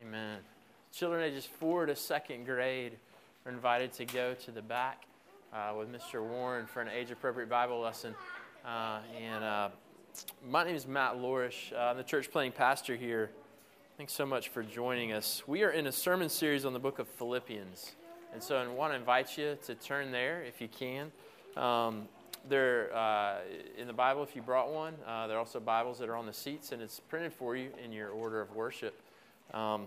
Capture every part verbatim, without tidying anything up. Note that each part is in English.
Amen. Children ages four to second grade are invited to go to the back uh, with Mister Warren for an age-appropriate Bible lesson. Uh, and uh, my name is Matt Lorish. Uh, I'm the church planting pastor here. Thanks so much for joining us. We are in a sermon series on the book of Philippians. And so I want to invite you to turn there if you can. Um, They're uh, in the Bible if you brought one. Uh, there are also Bibles that are on the seats, and it's printed for you in your order of worship. Um,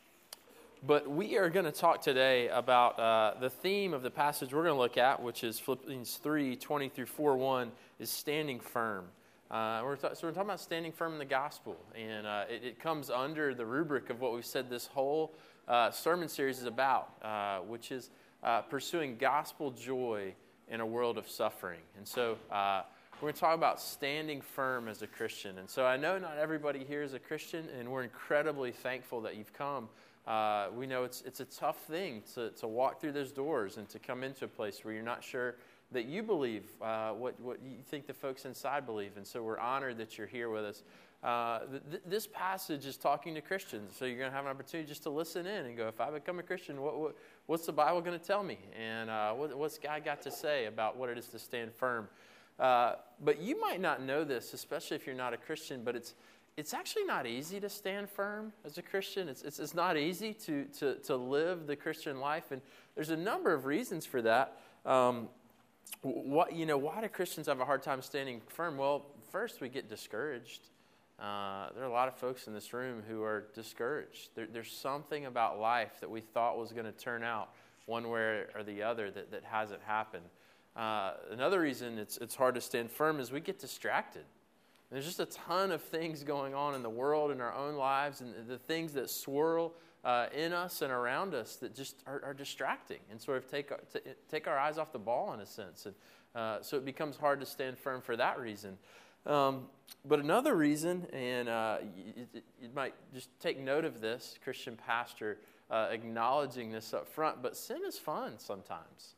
but we are going to talk today about uh, the theme of the passage we're going to look at, which is Philippians three, twenty through four one, is standing firm. Uh, we're th- so we're talking about standing firm in the gospel, and uh, it, it comes under the rubric of what we've said this whole uh, sermon series is about, uh, which is uh, pursuing gospel joy in a world of suffering. And so uh, we're going to talk about standing firm as a Christian. And so I know not everybody here is a Christian, and we're incredibly thankful that you've come. Uh, we know it's it's a tough thing to, to walk through those doors and to come into a place where you're not sure that you believe uh, what, what you think the folks inside believe. And so we're honored that you're here with us. Uh, th- this passage is talking to Christians, so you're going to have an opportunity just to listen in and go, if I become a Christian, what, what what's the Bible going to tell me? And uh, what, what's God got to say about what it is to stand firm? Uh, but you might not know this, especially if you're not a Christian, but it's it's actually not easy to stand firm as a Christian. It's it's, it's not easy to, to, to live the Christian life, and there's a number of reasons for that. Um, what you know, why do Christians have a hard time standing firm? Well, first, we get discouraged. Uh, there are a lot of folks in this room who are discouraged. There, there's something about life that we thought was going to turn out one way or the other that, that hasn't happened. Uh, another reason it's it's hard to stand firm is we get distracted. There's just a ton of things going on in the world, in our own lives, and the things that swirl uh, in us and around us that just are, are distracting and sort of take, t- take our eyes off the ball in a sense. And uh, so it becomes hard to stand firm for that reason. Um, but another reason, and uh, you, you might just take note of this, Christian pastor uh, acknowledging this up front, but sin is fun sometimes.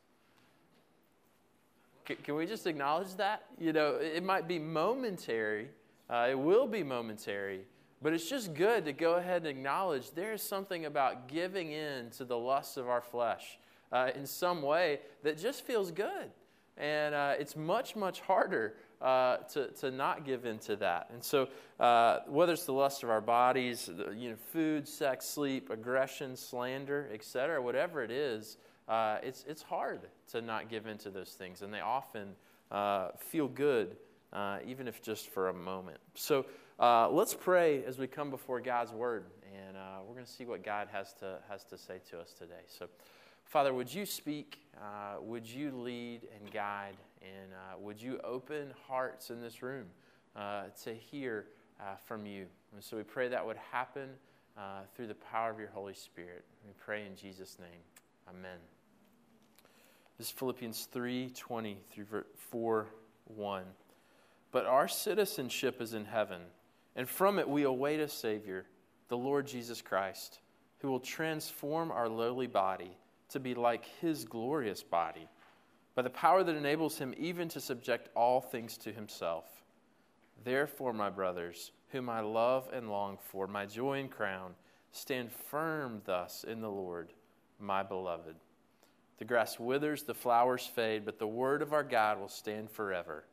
C- can we just acknowledge that? You know, it might be momentary, uh, it will be momentary, but it's just good to go ahead and acknowledge there is something about giving in to the lusts of our flesh uh, in some way that just feels good. And uh, it's much, much harder uh, to, to not give in to that. And so uh, whether it's the lust of our bodies, you know, food, sex, sleep, aggression, slander, et cetera, whatever it is, uh, it's it's hard to not give in to those things. And they often uh, feel good, uh, even if just for a moment. So uh, let's pray as we come before God's Word. And uh, we're going to see what God has to has to say to us today. So Father, would you speak, uh, would you lead and guide, and uh, would you open hearts in this room uh, to hear uh, from you? And so we pray that would happen uh, through the power of your Holy Spirit. We pray in Jesus' name. Amen. This is Philippians three, twenty through four, one. But our citizenship is in heaven, and from it we await a Savior, the Lord Jesus Christ, who will transform our lowly body to be like his glorious body, by the power that enables him even to subject all things to himself. Therefore, my brothers, whom I love and long for, my joy and crown, stand firm thus in the Lord, my beloved. The grass withers, the flowers fade, but the word of our God will stand forever.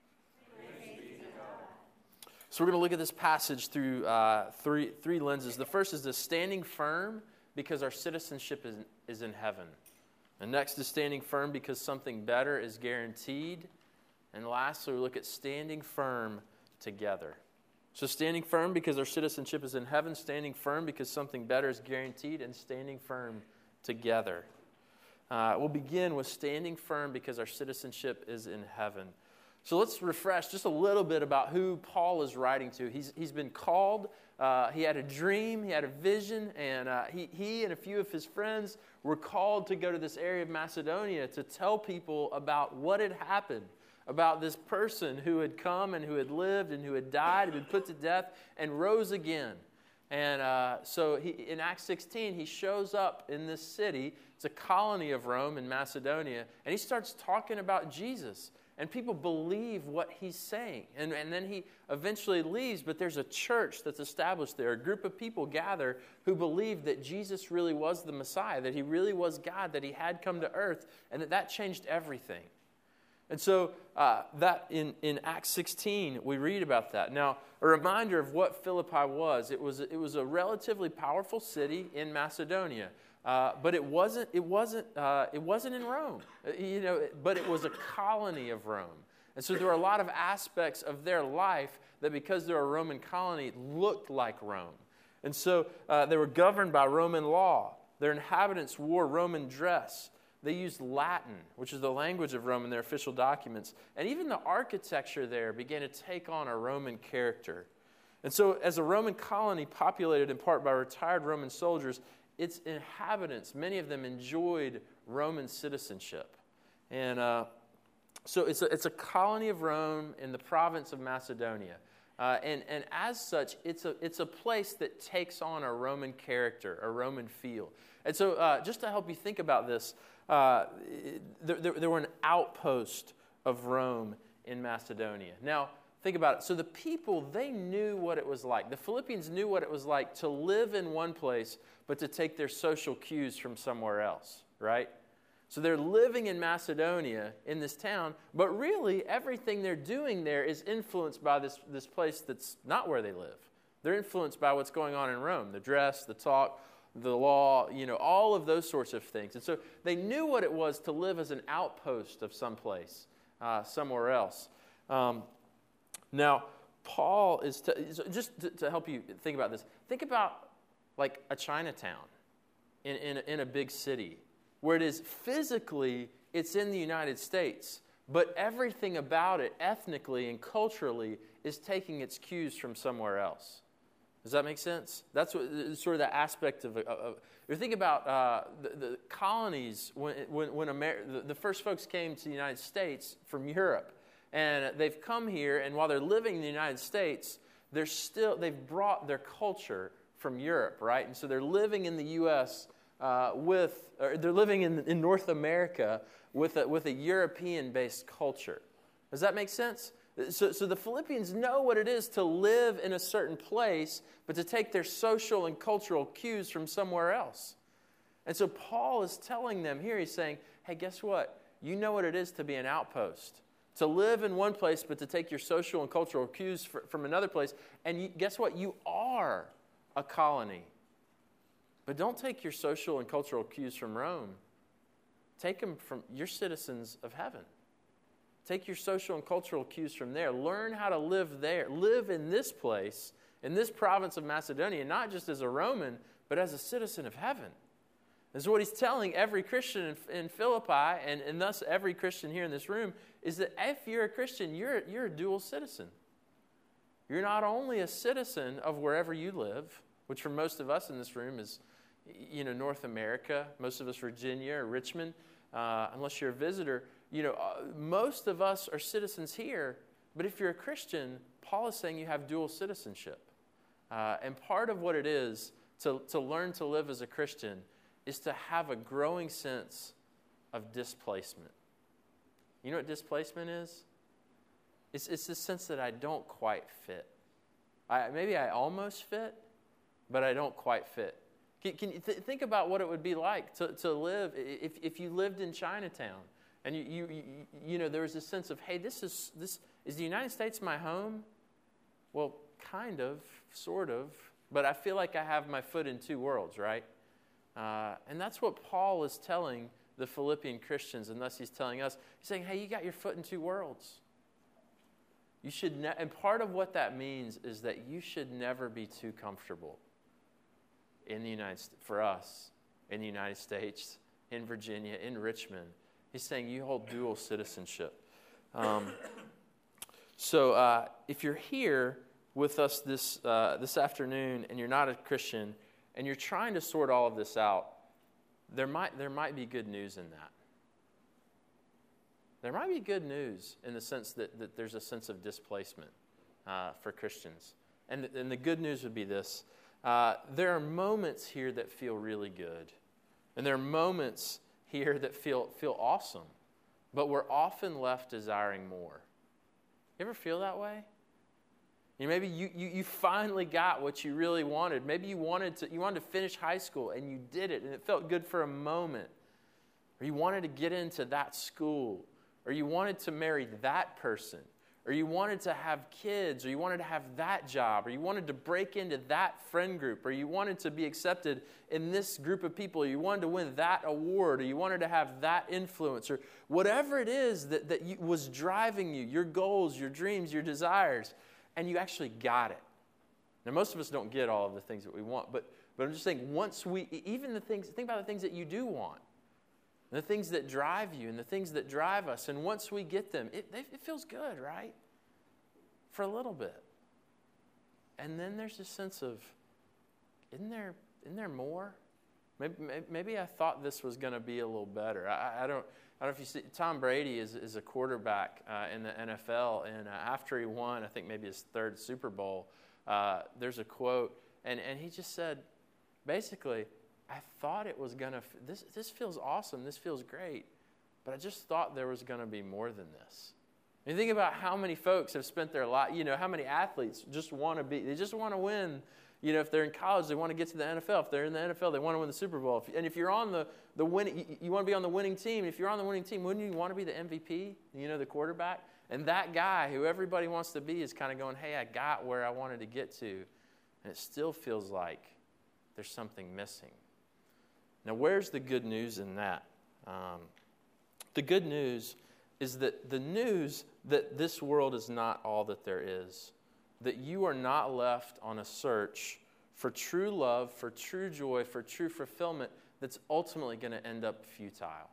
So we're going to look at this passage through uh, three, three lenses. The first is the standing firm because our citizenship is, is in heaven. And next is standing firm because something better is guaranteed. And lastly, we look at standing firm together. So standing firm because our citizenship is in heaven, standing firm because something better is guaranteed, and standing firm together. Uh, we'll begin with standing firm because our citizenship is in heaven. So let's refresh just a little bit about who Paul is writing to. He's He's been called. Uh, he had a dream. He had a vision. And uh, he, he and a few of his friends were called to go to this area of Macedonia to tell people about what had happened, about this person who had come and who had lived and who had died, had been put to death, and rose again. And uh, so he, in Acts sixteen, he shows up in this city. It's a colony of Rome in Macedonia. And he starts talking about Jesus. And people believe what he's saying. And, and then he eventually leaves, but there's a church that's established there. A group of people gather who believe that Jesus really was the Messiah, that he really was God, that he had come to earth, and that that changed everything. And so uh, that in, in Acts sixteen, we read about that. Now, a reminder of what Philippi was. It was, it was a relatively powerful city in Macedonia. Uh, but it wasn't. It wasn't. Uh, it wasn't in Rome, you know. But it was a colony of Rome, and so there were a lot of aspects of their life that, because they're a Roman colony, looked like Rome. And so uh, they were governed by Roman law. Their inhabitants wore Roman dress. They used Latin, which is the language of Rome, in their official documents. And even the architecture there began to take on a Roman character. And so, as a Roman colony populated in part by retired Roman soldiers, its inhabitants, many of them enjoyed Roman citizenship. And uh, so it's a, it's a colony of Rome in the province of Macedonia. Uh, and, and as such, it's a, it's a place that takes on a Roman character, a Roman feel. And so uh, just to help you think about this, uh, there, there, there were an outpost of Rome in Macedonia. Now, think about it. So the people, they knew what it was like. The Philippians knew what it was like to live in one place, but to take their social cues from somewhere else, right? So they're living in Macedonia, in this town, but really everything they're doing there is influenced by this, this place that's not where they live. They're influenced by what's going on in Rome, the dress, the talk, the law, you know, all of those sorts of things. And so they knew what it was to live as an outpost of someplace, uh, somewhere else. Um, now, Paul is, t- just to, to help you think about this, think about like a Chinatown in, in, in a big city, where it is physically, it's in the United States, but everything about it, ethnically and culturally, is taking its cues from somewhere else. Does that make sense? That's what, sort of the aspect of, of you think about uh, the, the colonies, when, when, when Amer- the, the first folks came to the United States from Europe, and they've come here, and while they're living in the United States, they're still, they've brought their culture from Europe, right? And so they're living in the U S uh, with, or they're living in, in North America with a, with a European-based culture. Does that make sense? So, so the Philippians know what it is to live in a certain place, but to take their social and cultural cues from somewhere else. And so Paul is telling them here, he's saying, hey, guess what? You know what it is to be an outpost. To live in one place, but to take your social and cultural cues for, from another place. And you, guess what? You are a colony. But don't take your social and cultural cues from Rome. Take them from, you're citizens of heaven. Take your social and cultural cues from there. Learn how to live there. Live in this place, in this province of Macedonia, not just as a Roman, but as a citizen of heaven. And so what he's telling every Christian in, in Philippi, and, and thus every Christian here in this room, is that if you're a Christian, you're, you're a dual citizen. You're not only a citizen of wherever you live, which for most of us in this room is, you know, North America, most of us Virginia or Richmond, uh, unless you're a visitor. You know, uh, most of us are citizens here, but if you're a Christian, Paul is saying you have dual citizenship. Uh, and part of what it is to, to learn to live as a Christian is to have a growing sense of displacement. You know what displacement is? It's, it's the sense that I don't quite fit. I, maybe I almost fit, but I don't quite fit. Can, can you th- think about what it would be like to, to live, if, if you lived in Chinatown, and you, you, you, you know, there was this sense of, hey, this is, this, is the United States my home? Well, kind of, sort of, but I feel like I have my foot in two worlds, right? Uh, and that's what Paul is telling the Philippian Christians, and thus he's telling us. He's saying, hey, you got your foot in two worlds. You should, ne- and part of what that means is that you should never be too comfortable in the United States, for us, in the United States, in Virginia, in Richmond. He's saying you hold dual citizenship. Um, so uh, if you're here with us this uh, this afternoon and you're not a Christian and you're trying to sort all of this out, there might there might be good news in that. There might be good news in the sense that, that there's a sense of displacement uh, for Christians. And, and the good news would be this. Uh, there are moments here that feel really good. And there are moments here that feel feel awesome. but we're often left desiring more. You ever feel that way? You know, maybe you, you, you finally got what you really wanted. Maybe you wanted to you wanted to finish high school and you did it and it felt good for a moment. Or you wanted to get into that school. Or you wanted to marry that person. Or you wanted to have kids. Or you wanted to have that job. Or you wanted to break into that friend group. Or you wanted to be accepted in this group of people. Or you wanted to win that award. Or you wanted to have that influence. Or whatever it is that, that you, was driving you, your goals, your dreams, your desires. And you actually got it. Now, most of us don't get all of the things that we want, but, but I'm just saying, once we, even the things, think about the things that you do want, and the things that drive you, and the things that drive us, and once we get them, it, it feels good, right? For a little bit. And then there's this sense of, isn't there, isn't there more? Maybe, maybe I thought this was going to be a little better. I, I don't. I don't know if you see, Tom Brady is, is a quarterback uh, in the N F L, and uh, after he won, I think maybe his third Super Bowl, uh, there's a quote, and, and he just said, basically, I thought it was going to, this this feels awesome, this feels great, but I just thought there was going to be more than this. And you think about how many folks have spent their life, you know, how many athletes just want to be, they just want to win. You know, if they're in college, they want to get to the N F L. If they're in the N F L, they want to win the Super Bowl. If, and if you're on the, the winning, you, you want to be on the winning team. If you're on the winning team, wouldn't you want to be the M V P, you know, the quarterback? And that guy who everybody wants to be is kind of going, hey, I got where I wanted to get to. And it still feels like there's something missing. Now, where's the good news in that? Um, the good news is that the news that this world is not all that there is. That you are not left on a search for true love, for true joy, for true fulfillment that's ultimately going to end up futile.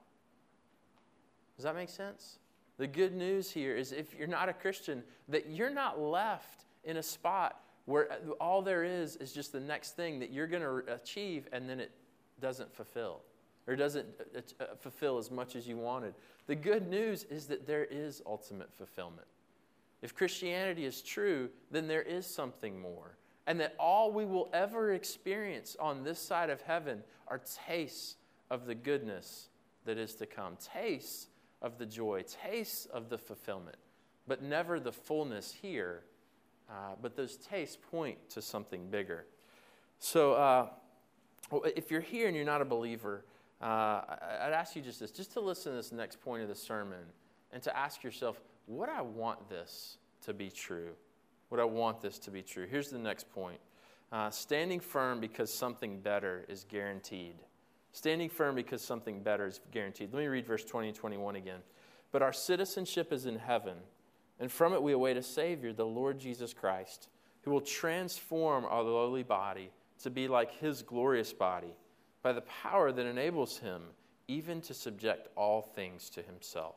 Does that make sense? The good news here is if you're not a Christian, that you're not left in a spot where all there is is just the next thing that you're going to achieve and then it doesn't fulfill or doesn't fulfill as much as you wanted. The good news is that there is ultimate fulfillment. If Christianity is true, then there is something more. And that all we will ever experience on this side of heaven are tastes of the goodness that is to come. Tastes of the joy, tastes of the fulfillment. But never the fullness here. Uh, but those tastes point to something bigger. So uh, if you're here and you're not a believer, uh, I'd ask you just this, just to listen to this next point of the sermon and to ask yourself, would I want this to be true? Would I want this to be true? Here's the next point. Uh, standing firm because something better is guaranteed. Standing firm because something better is guaranteed. Let me read verse twenty and twenty-one again. But our citizenship is in heaven, and from it we await a Savior, the Lord Jesus Christ, who will transform our lowly body to be like His glorious body by the power that enables Him even to subject all things to Himself.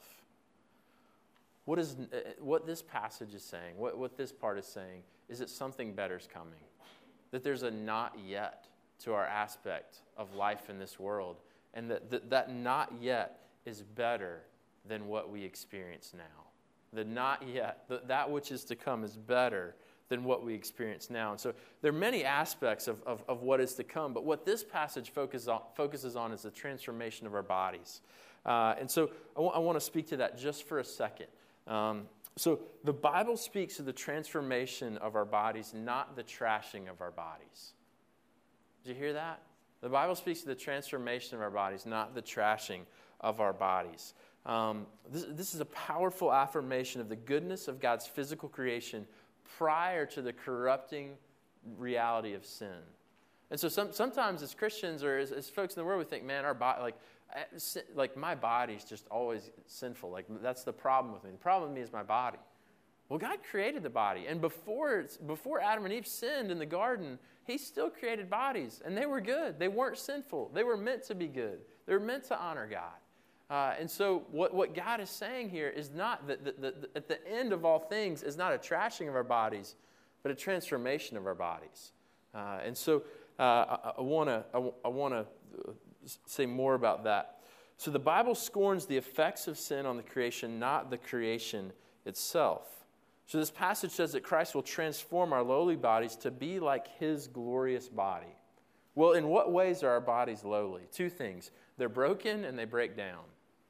What is what this passage is saying, what, what this part is saying, is that something better is coming. That there's a not yet to our aspect of life in this world. And that that, that not yet is better than what we experience now. The not yet, the, that which is to come is better than what we experience now. And so there are many aspects of, of, of what is to come. But what this passage focuses on, focuses on is the transformation of our bodies. Uh, and so I, w- I want to speak to that just for a second. Um, so the Bible speaks of the transformation of our bodies, not the trashing of our bodies. Did you hear that? The Bible speaks of the transformation of our bodies, not the trashing of our bodies. Um, this, this is a powerful affirmation of the goodness of God's physical creation prior to the corrupting reality of sin. And so some, sometimes as Christians or as, as folks in the world, we think, man, our body, like, like my body's just always sinful. Like that's the problem with me. The problem with me is my body. Well, God created the body. And before, before Adam and Eve sinned in the garden, He still created bodies. And they were good. They weren't sinful. They were meant to be good. They were meant to honor God. Uh, and so what, what God is saying here is not that the, the, the, at the end of all things is not a trashing of our bodies, but a transformation of our bodies. Uh, and so uh, I want to I, I want to say more about that. So the Bible scorns the effects of sin on the creation, not the creation itself. So this passage says that Christ will transform our lowly bodies to be like His glorious body. Well, in what ways are our bodies lowly? Two things. They're broken and they break down.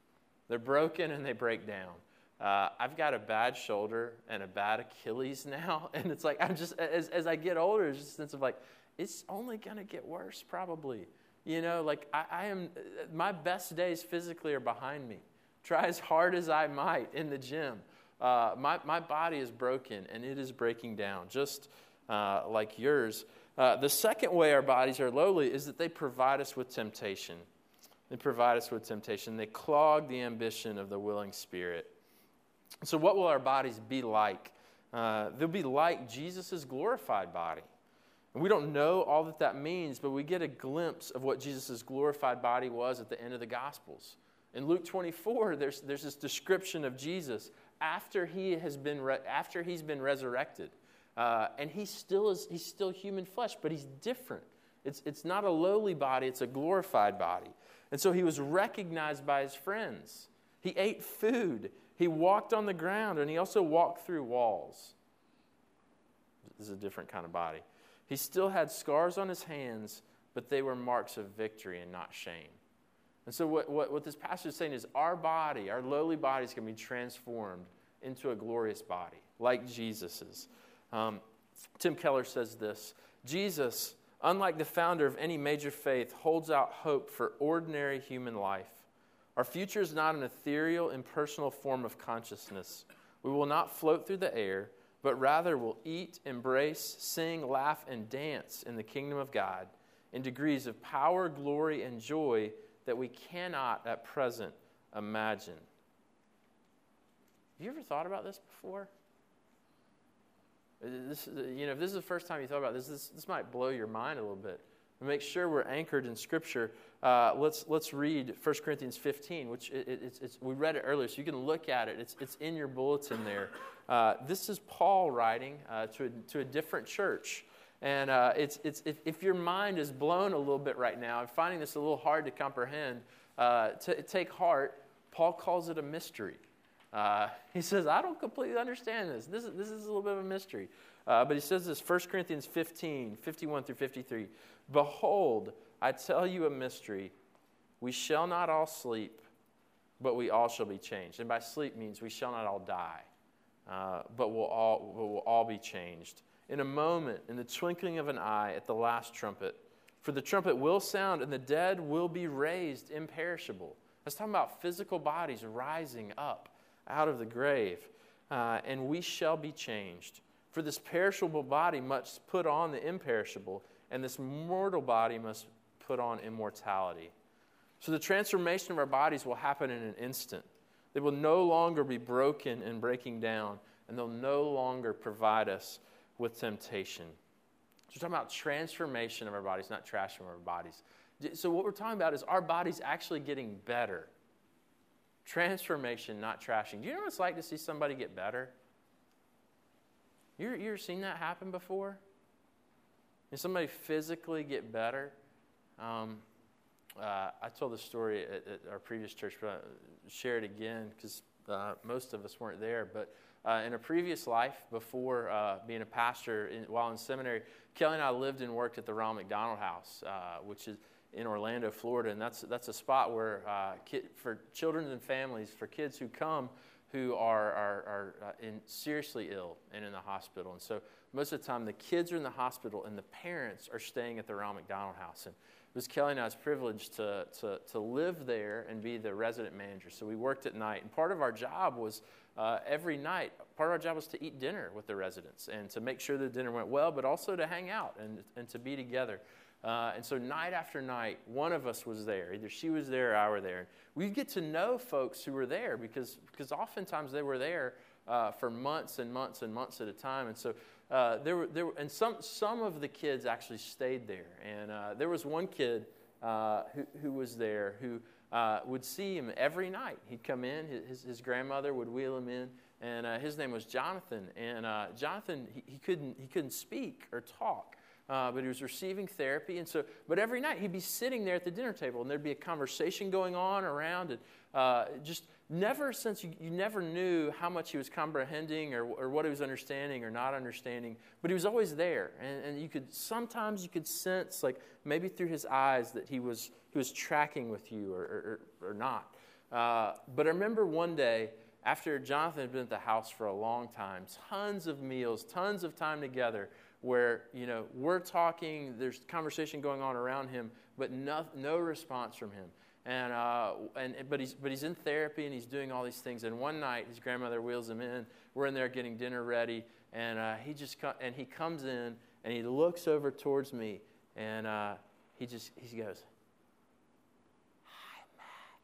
They're broken and they break down. Uh, I've got a bad shoulder and a bad Achilles now, and it's like I'm just as as I get older, there's just a sense of like it's only gonna get worse probably. You know, like I, I am, my best days physically are behind me. Try as hard as I might in the gym. Uh, my my body is broken and it is breaking down, just uh, like yours. Uh, the second way our bodies are lowly is that they provide us with temptation. They provide us with temptation. They clog the ambition of the willing spirit. So what will our bodies be like? Uh, they'll be like Jesus' glorified body. And we don't know all that that means, but we get a glimpse of what Jesus' glorified body was at the end of the Gospels. In Luke twenty-four, there's, there's this description of Jesus after he has been re- after he's been resurrected. Uh, and he still is he's still human flesh, but he's different. It's, it's not a lowly body, it's a glorified body. And so he was recognized by his friends. He ate food. He walked on the ground, and he also walked through walls. This is a different kind of body. He still had scars on his hands, but they were marks of victory and not shame. And so what, what, what this passage is saying is our body, our lowly bodies can be transformed into a glorious body, like Jesus's. Um, Tim Keller says this, Jesus, unlike the founder of any major faith, holds out hope for ordinary human life. Our future is not an ethereal, impersonal form of consciousness. We will not float through the air, but rather will eat, embrace, sing, laugh, and dance in the kingdom of God in degrees of power, glory, and joy that we cannot at present imagine. Have you ever thought about this before? This, you know, if this is the first time you thought about this, this, this might blow your mind a little bit. To make sure we're anchored in Scripture, uh, let's let's read First Corinthians fifteen, which it, it, it's, it's, we read it earlier, so you can look at it. It's it's in your bulletin there. Uh, this is Paul writing uh, to a, to a different church, and uh, it's it's if, if your mind is blown a little bit right now and finding this a little hard to comprehend, uh, to take heart. Paul calls it a mystery. Uh, he says, I don't completely understand this. This is, this is a little bit of a mystery. Uh, but he says this, First Corinthians fifteen, fifty-one through fifty-three. Behold, I tell you a mystery. We shall not all sleep, but we all shall be changed. And by sleep means we shall not all die, uh, but we'll all, we'll all be changed. In a moment, in the twinkling of an eye, at the last trumpet. For the trumpet will sound, and the dead will be raised imperishable. That's talking about physical bodies rising up out of the grave, uh, and we shall be changed. For this perishable body must put on the imperishable, and this mortal body must put on immortality. So the transformation of our bodies will happen in an instant. They will no longer be broken and breaking down, and they'll no longer provide us with temptation. So we're talking about transformation of our bodies, not trashing of our bodies. So what we're talking about is our bodies actually getting better. Transformation, not trashing. Do you know what it's like to see somebody get better? You you ever seen that happen before? Did somebody physically get better? Um, uh, I told the story at, at our previous church, but I'll share it again because uh, most of us weren't there. But uh, in a previous life, before uh, being a pastor, in, while in seminary, Kelly and I lived and worked at the Ronald McDonald House, uh, which is in Orlando, Florida, and that's that's a spot where uh, kid, for children and families, for kids who come who are are, are uh, in seriously ill and in the hospital. And so most of the time, the kids are in the hospital and the parents are staying at the Ronald McDonald House. And it was Kelly and I's privilege to to to live there and be the resident manager. So we worked at night, and part of our job was uh, every night. Part of our job was to eat dinner with the residents and to make sure the dinner went well, but also to hang out and and to be together. Uh, and so night after night, one of us was there. Either she was there or I were there. We'd get to know folks who were there because because oftentimes they were there uh, for months and months and months at a time. And so uh, there were there were, and some some of the kids actually stayed there. And uh, there was one kid uh, who who was there who uh, would see him every night. He'd come in. His his grandmother would wheel him in, and uh, his name was Jonathan. And uh, Jonathan he, he couldn't he couldn't speak or talk. Uh, but he was receiving therapy, and so. But every night he'd be sitting there at the dinner table, and there'd be a conversation going on around, and uh, just never since you, you never knew how much he was comprehending or, or what he was understanding or not understanding. But he was always there, and, and you could sometimes you could sense, like maybe through his eyes, that he was he was tracking with you or or, or not. Uh, but I remember one day, after Jonathan had been at the house for a long time, tons of meals, tons of time together, where, you know, we're talking, there's conversation going on around him, but no, no response from him. And uh, and but he's but he's in therapy and he's doing all these things. And one night his grandmother wheels him in. We're in there getting dinner ready, and uh, he just co- and he comes in and he looks over towards me, and uh, he just he goes, "Hi, Matt.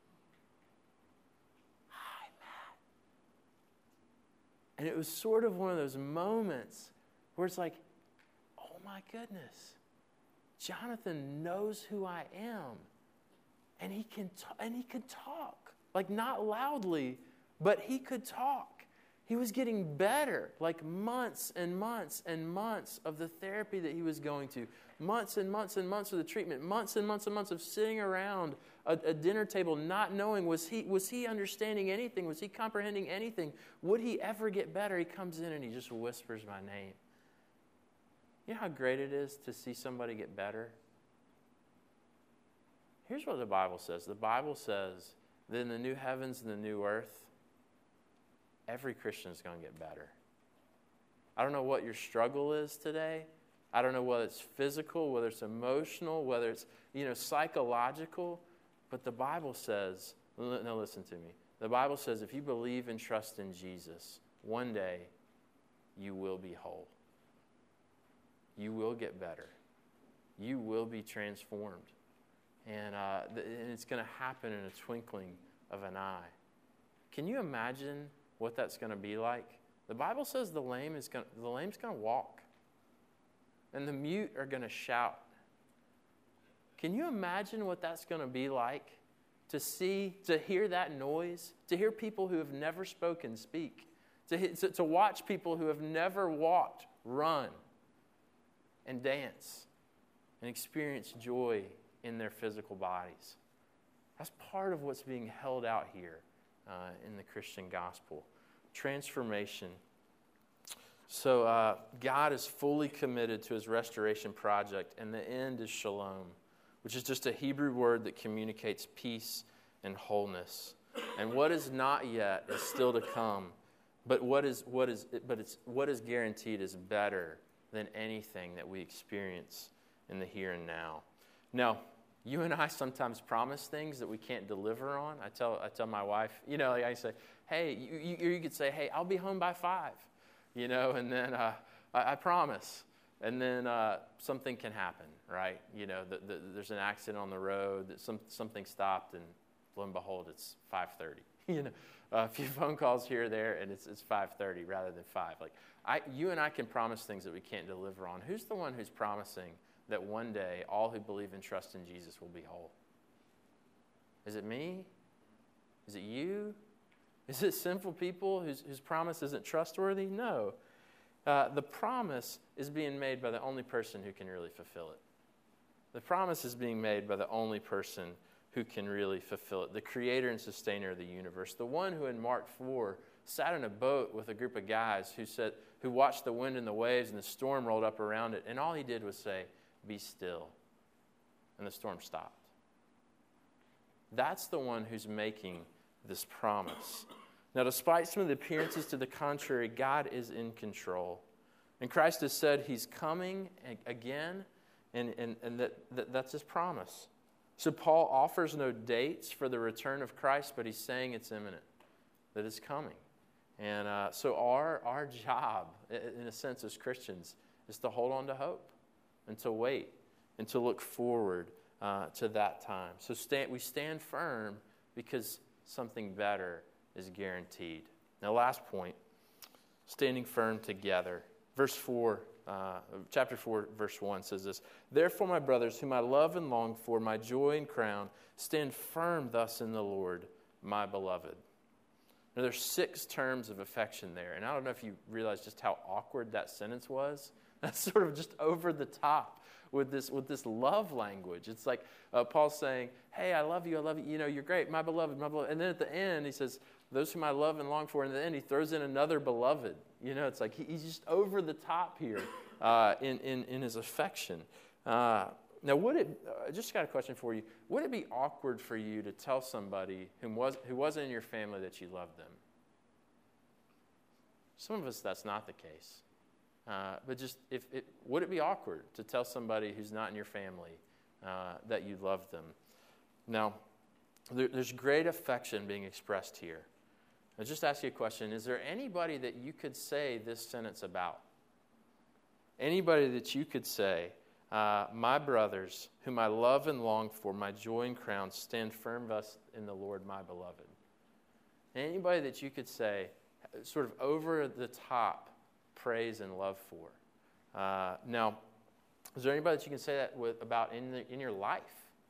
Hi, Matt." And it was sort of one of those moments where it's like, "Oh my goodness, Jonathan knows who I am." And he can t- and he could talk, like not loudly, but he could talk. He was getting better, like months and months and months of the therapy that he was going to, months and months and months of the treatment, months and months and months of sitting around a, a dinner table, not knowing, was he was he understanding anything? Was he comprehending anything? Would he ever get better? He comes in and he just whispers my name. You know how great it is to see somebody get better? Here's what the Bible says. The Bible says that in the new heavens and the new earth, every Christian is going to get better. I don't know what your struggle is today. I don't know whether it's physical, whether it's emotional, whether it's, you know, psychological. But the Bible says, now listen to me. The Bible says if you believe and trust in Jesus, one day you will be whole. You will get better. You will be transformed. And, uh, th- and it's going to happen in a twinkling of an eye. Can you imagine what that's going to be like? The Bible says the lame is going the lame's going to walk, and the mute are going to shout. Can you imagine what that's going to be like to see, to hear that noise, to hear people who have never spoken speak, to to, to watch people who have never walked run and dance and experience joy in their physical bodies? That's part of what's being held out here uh, in the Christian gospel. Transformation. So uh, God is fully committed to his restoration project, and the end is shalom, which is just a Hebrew word that communicates peace and wholeness. And what is not yet is still to come, but what is what is but it's what is guaranteed is better than anything that we experience in the here and now. Now, you and I sometimes promise things that we can't deliver on. I tell I tell my wife, you know, like I say, hey, you, you, you could say, hey, I'll be home by five, you know, and then uh, I, I promise. And then uh, something can happen, right? You know, the, the, there's an accident on the road, that some, something stopped, and lo and behold, it's five thirty. You know, a few phone calls here or there, and it's it's five thirty rather than five. Like, I, you and I can promise things that we can't deliver on. Who's the one who's promising that one day all who believe and trust in Jesus will be whole? Is it me? Is it you? Is it sinful people whose, whose promise isn't trustworthy? No. Uh, the promise is being made by the only person who can really fulfill it. The promise is being made by the only person who can really fulfill it, the creator and sustainer of the universe, the one who in Mark four sat in a boat with a group of guys who said, who watched the wind and the waves and the storm rolled up around it, and all he did was say, "Be still," and the storm stopped. That's the one who's making this promise. Now, despite some of the appearances to the contrary, God is in control. And Christ has said he's coming again, and, and, and that, that that's his promise. So Paul offers no dates for the return of Christ, but he's saying it's imminent, that it's coming. And uh, so our, our job, in a sense, as Christians, is to hold on to hope and to wait and to look forward uh, to that time. So stand, we stand firm because something better is guaranteed. Now, last point, standing firm together. Verse four, uh, chapter four, verse one says this: "Therefore, my brothers, whom I love and long for, my joy and crown, stand firm thus in the Lord, my beloved." Now, there's six terms of affection there, and I don't know if you realize just how awkward that sentence was. That's sort of just over the top with this with this love language. It's like uh, Paul's saying, "Hey, I love you, I love you. You know, you're great, my beloved, my beloved." And then at the end, he says, "Those whom I love and long for." And at the end, he throws in another beloved. You know, it's like he, he's just over the top here uh, in, in in his affection. Uh, Now, would it, uh, just got a question for you. Would it be awkward for you to tell somebody who, was, who wasn't in your family that you loved them? Some of us, that's not the case. Uh, but just, if it, would it be awkward to tell somebody who's not in your family uh, that you love them? Now, there, there's great affection being expressed here. I'll just ask you a question. Is there anybody that you could say this sentence about? Anybody that you could say, uh, my brothers, whom I love and long for, my joy and crown, stand firm thus in the Lord, my beloved. Anybody that you could say, sort of over the top, praise and love for. Uh, now, is there anybody that you can say that with, about in, the, in your life?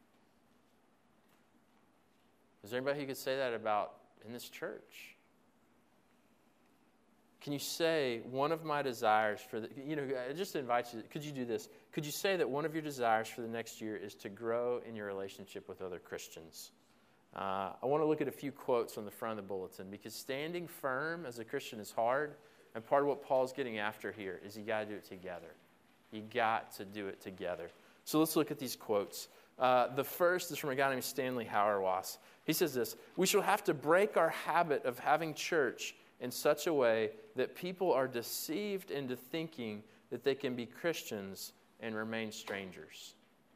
Is there anybody who could say that about in this church? Can you say, one of my desires for the, you know, I just invite you, could you do this? Could you say that one of your desires for the next year is to grow in your relationship with other Christians? Uh, I want to look at a few quotes on the front of the bulletin, because standing firm as a Christian is hard, and part of what Paul's getting after here is you got to do it together. You got to do it together. So let's look at these quotes. Uh, the first is from a guy named Stanley Hauerwas. He says this: we shall have to break our habit of having church in such a way that people are deceived into thinking that they can be Christians and remain strangers.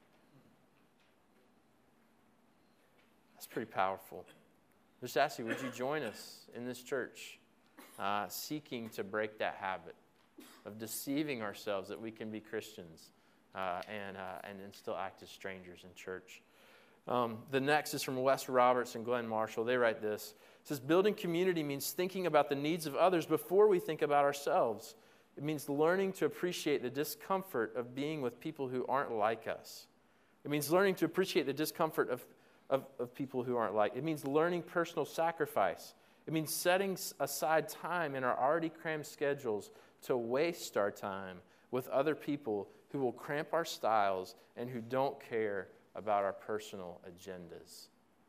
That's pretty powerful. Just ask you, would you join us in this church uh, seeking to break that habit of deceiving ourselves that we can be Christians uh, and, uh, and and still act as strangers in church? Um, the next is from Wes Roberts and Glenn Marshall. They write this. It says, building community means thinking about the needs of others before we think about ourselves. It means learning to appreciate the discomfort of being with people who aren't like us. It means learning to appreciate the discomfort of, of, of people who aren't like. It means learning personal sacrifice. It means setting aside time in our already crammed schedules to waste our time with other people who will cramp our styles and who don't care about our personal agendas.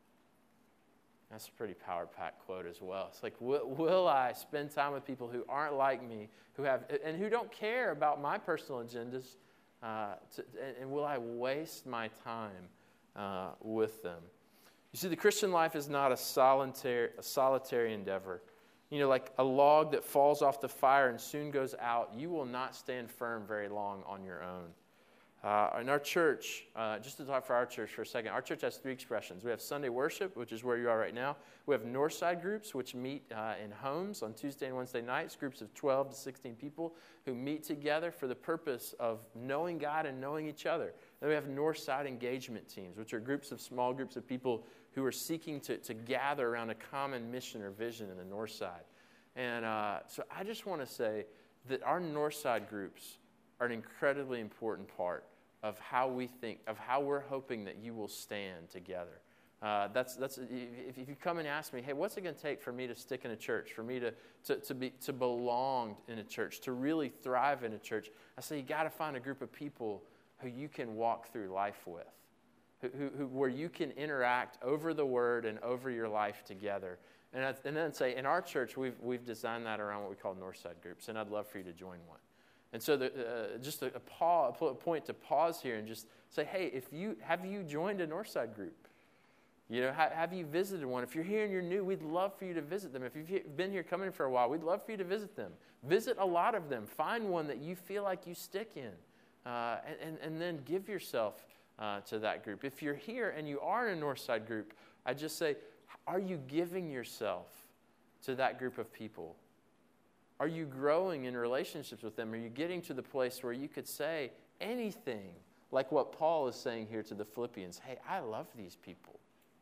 That's a pretty power-packed quote as well. It's like, will, will I spend time with people who aren't like me, who have and who don't care about my personal agendas, uh, to, and, and will I waste my time uh, with them? You see, the Christian life is not a solitary, a solitary endeavor. You know, like a log that falls off the fire and soon goes out, you will not stand firm very long on your own. Uh, in our church, uh, just to talk for our church for a second, our church has three expressions. We have Sunday worship, which is where you are right now. We have Northside groups, which meet uh, in homes on Tuesday and Wednesday nights, groups of twelve to sixteen people who meet together for the purpose of knowing God and knowing each other. Then we have Northside engagement teams, which are groups of small groups of people who are seeking to, to gather around a common mission or vision in the Northside. And uh, so I just want to say that our Northside groups are an incredibly important part of how we think, of how we're hoping that you will stand together. Uh, that's that's if, if you come and ask me, hey, what's it going to take for me to stick in a church, for me to to to be to belong in a church, to really thrive in a church? I say you got to find a group of people who you can walk through life with, who, who, who where you can interact over the Word and over your life together. And I, and then say in our church we've we've designed that around what we call Northside groups, and I'd love for you to join one. And so, the, uh, just a, a, pause, a point to pause here and just say, hey, if you have you joined a Northside group? You know, ha, have you visited one? If you're here and you're new, we'd love for you to visit them. If you've been here coming for a while, we'd love for you to visit them. Visit a lot of them. Find one that you feel like you stick in, uh, and, and and then give yourself uh, to that group. If you're here and you are in a Northside group, I just say, are you giving yourself to that group of people? Are you growing in relationships with them? Are you getting to the place where you could say anything like what Paul is saying here to the Philippians? Hey, I love these people.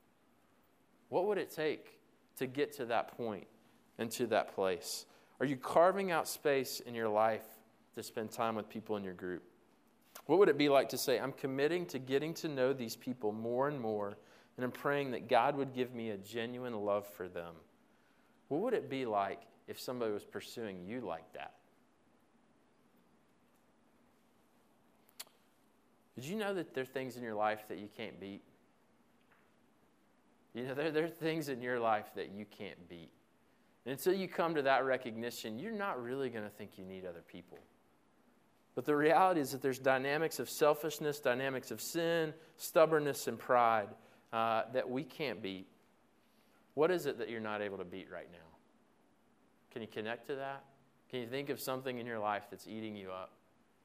What would it take to get to that point and to that place? Are you carving out space in your life to spend time with people in your group? What would it be like to say, I'm committing to getting to know these people more and more, and I'm praying that God would give me a genuine love for them? What would it be like if somebody was pursuing you like that? Did you know that there are things in your life that you can't beat? You know, there, there are things in your life that you can't beat. And until you come to that recognition, you're not really going to think you need other people. But the reality is that there's dynamics of selfishness, dynamics of sin, stubbornness, and pride uh, that we can't beat. What is it that you're not able to beat right now? Can you connect to that? Can you think of something in your life that's eating you up?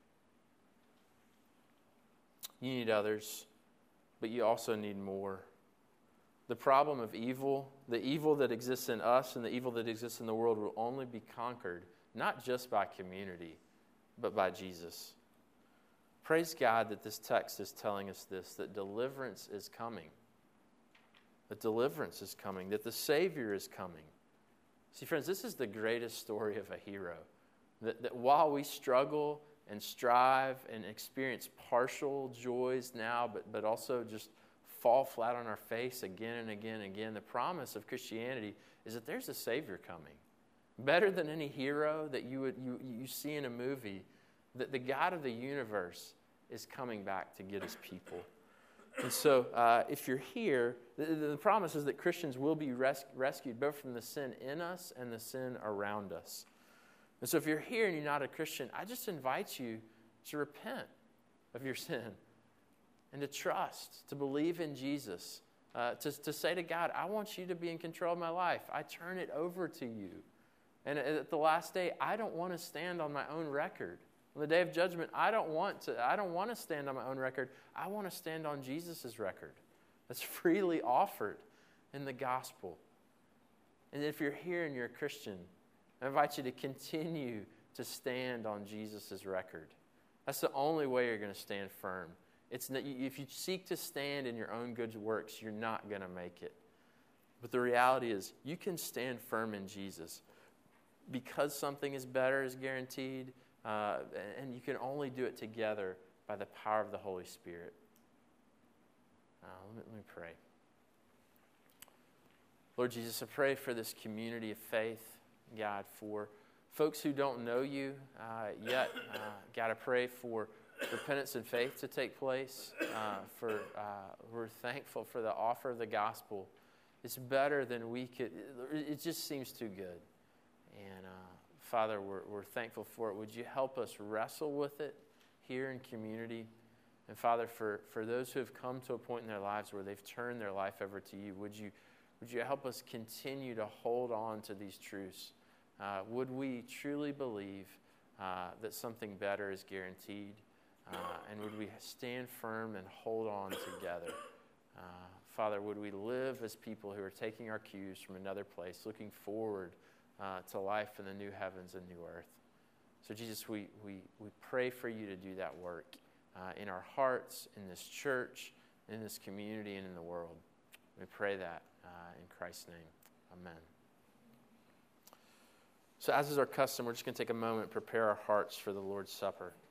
You need others, but you also need more. The problem of evil, the evil that exists in us and the evil that exists in the world will only be conquered, not just by community, but by Jesus. Praise God that this text is telling us this, that deliverance is coming. That deliverance is coming, that the Savior is coming. See, friends, this is the greatest story of a hero. That, that while we struggle and strive and experience partial joys now, but, but also just fall flat on our face again and again and again, the promise of Christianity is that there's a Savior coming. Better than any hero that you would you, you see in a movie, that the God of the universe is coming back to get his people. And so uh, if you're here, the, the promise is that Christians will be res- rescued both from the sin in us and the sin around us. And so if you're here and you're not a Christian, I just invite you to repent of your sin and to trust, to believe in Jesus, uh, to, to say to God, I want you to be in control of my life. I turn it over to you. And at the last day, I don't want to stand on my own record. On the day of judgment, I don't want to, I don't want to stand on my own record. I want to stand on Jesus' record that's freely offered in the gospel. And if you're here and you're a Christian, I invite you to continue to stand on Jesus' record. That's the only way you're going to stand firm. It's not, if you seek to stand in your own good works, you're not going to make it. But the reality is, you can stand firm in Jesus because something is better is guaranteed, uh, and you can only do it together by the power of the Holy Spirit. Uh, let me, let me pray. Lord Jesus, I pray for this community of faith, God, for folks who don't know you uh, yet. Uh, God, I pray for repentance and faith to take place. Uh, for uh, we're thankful for the offer of the gospel. It's better than we could. It just seems too good. And uh, Father, we're, we're thankful for it. Would you help us wrestle with it here in community? And Father, for, for those who have come to a point in their lives where they've turned their life over to you, would you would you help us continue to hold on to these truths? Uh, would we truly believe uh, that something better is guaranteed? Uh, and would we stand firm and hold on together? Uh, Father, would we live as people who are taking our cues from another place, looking forward uh, to life in the new heavens and new earth? So Jesus, we, we, we pray for you to do that work uh, in our hearts, in this church, in this community, and in the world. We pray that uh, in Christ's name. Amen. So as is our custom, we're just going to take a moment and prepare our hearts for the Lord's Supper.